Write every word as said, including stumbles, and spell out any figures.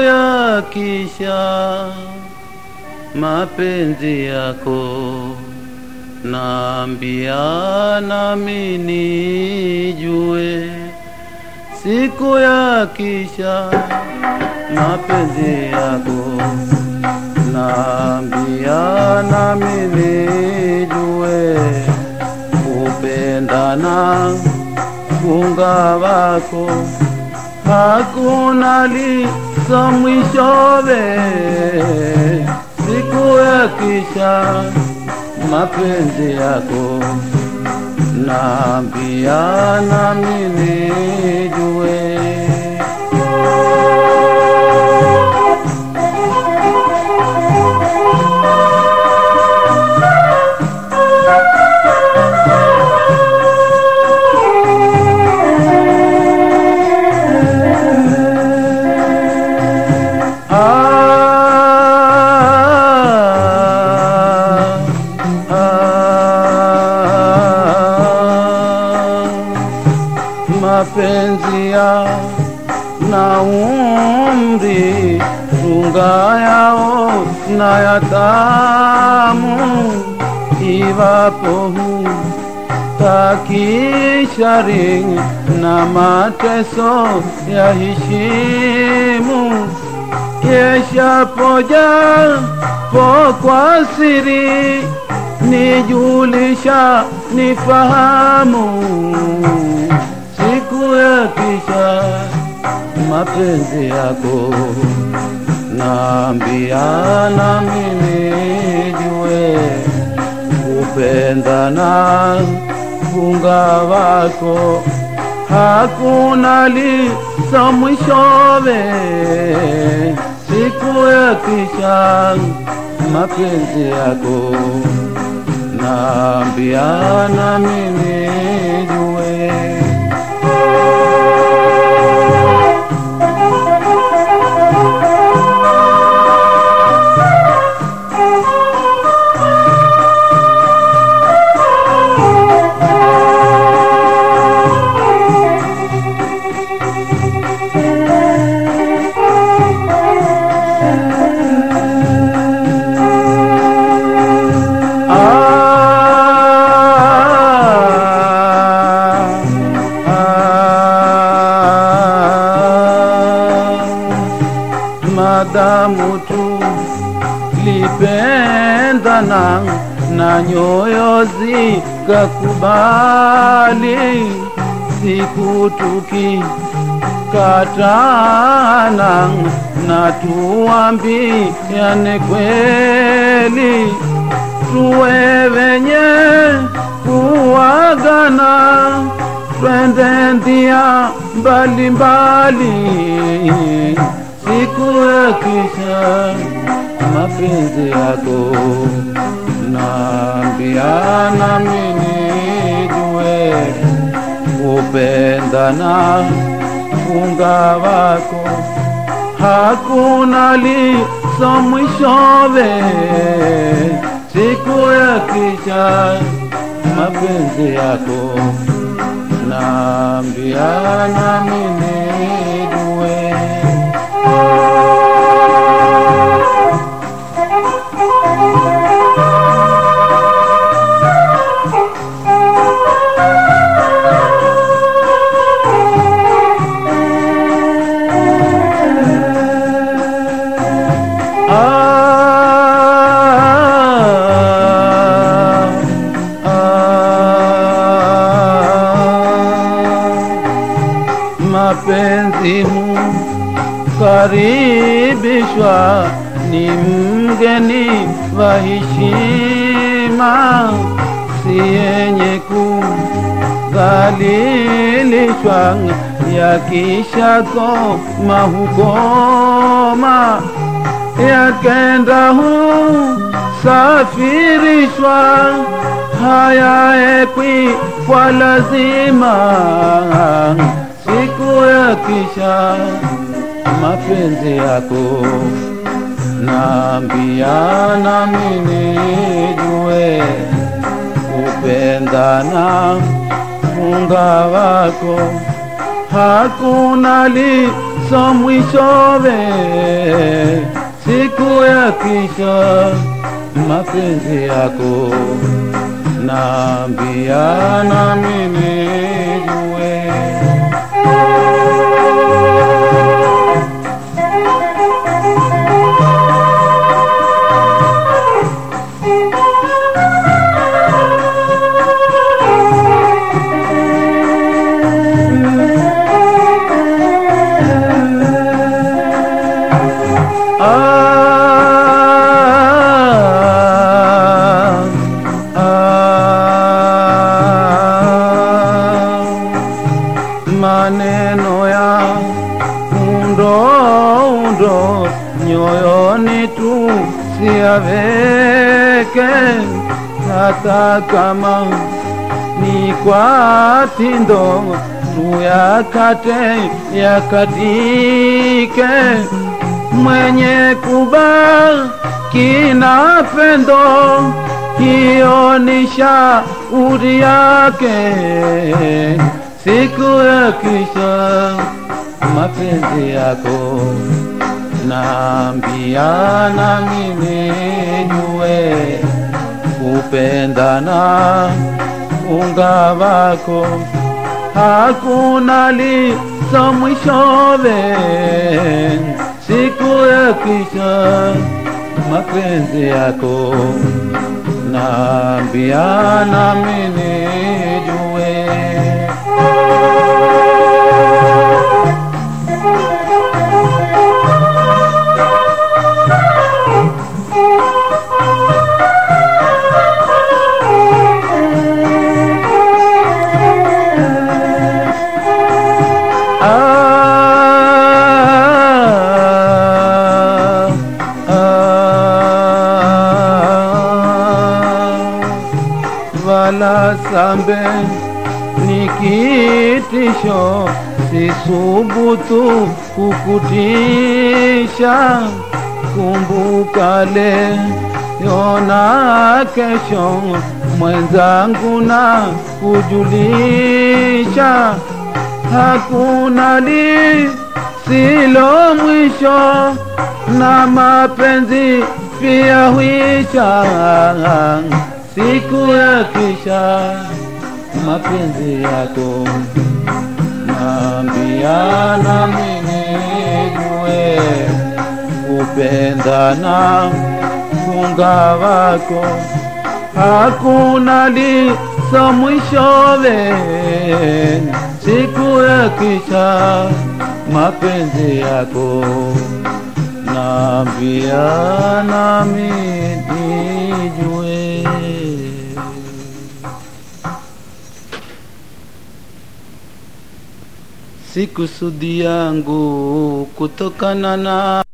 yakisha mapenzi yako, naambia nami nijue. Siku yakisha mapenzi yako, naambia nami nijue. Kupendana funga wako, hakuna liso mwishowe. Siku yakisha mapenzi yako, naambia nami nijue. Mapenzi ya na umri, funga yao na yatamu. Iwapo takishari na mateso ya heshimu, kesha poja po kwa siri, nijulisha nifahamu. Siku yakisha mapenzi yako, naambia nami nijue. Kupendana funga wako, hakuna liso mwishowe. Siku yakisha mapenzi yako, naambia nami nijue. Madamu tu lipendana na nyoyo zikakubali, siku tukikatana na tuambiane kweli, tuwe wenye kuagana, twende ndia mbali mbali. Siku yakisha mapenzi yako, naambia nami nijue. Kupendana funga wako, hakuna liso mwishowe. Siku yakisha mapenzi yako, naambia nami nijue. Mapenzi karibishwa, ni mgeni wa heshima, si yenye kudhalilishwa. Yakisha koma hukoma, yakenda husafirishwa, hayaekwi kwa lazima. Siku yakisha mapenzi yako, naambia nami nijue. Kupendana funga wako, hakuna liso so mwishowe, siku ya kisha mapenzi yako naambia nami nijue. Maneno ya undo undo nyoyoni tu siyaweke, hata kama ni kwa tindo tu yakate yakatike. Mwenye kubaki na pendo, hiyo ni shauri yake. Siku ya kisha mapenzi yako naambia nami nijue. Kupendana unga wako hakuna liso mwishowe. Siku ya kisha mapenzi yako naambia nami nijue. Wala sambe ni kitisho, sisubutu kukutisha. Kumbuka leo na kesho, mwenzangu na kujulisha. Hakuna lisilo mwisho, na mapenzi pia huisha. Siku ya kisha mapenzi yako naambia nami nijue. Kupendana funga wako hakuna liso mwishowe. Siku ya kisha mapenzi yako naambia nami nijue. Sikusudi yangu kutokana na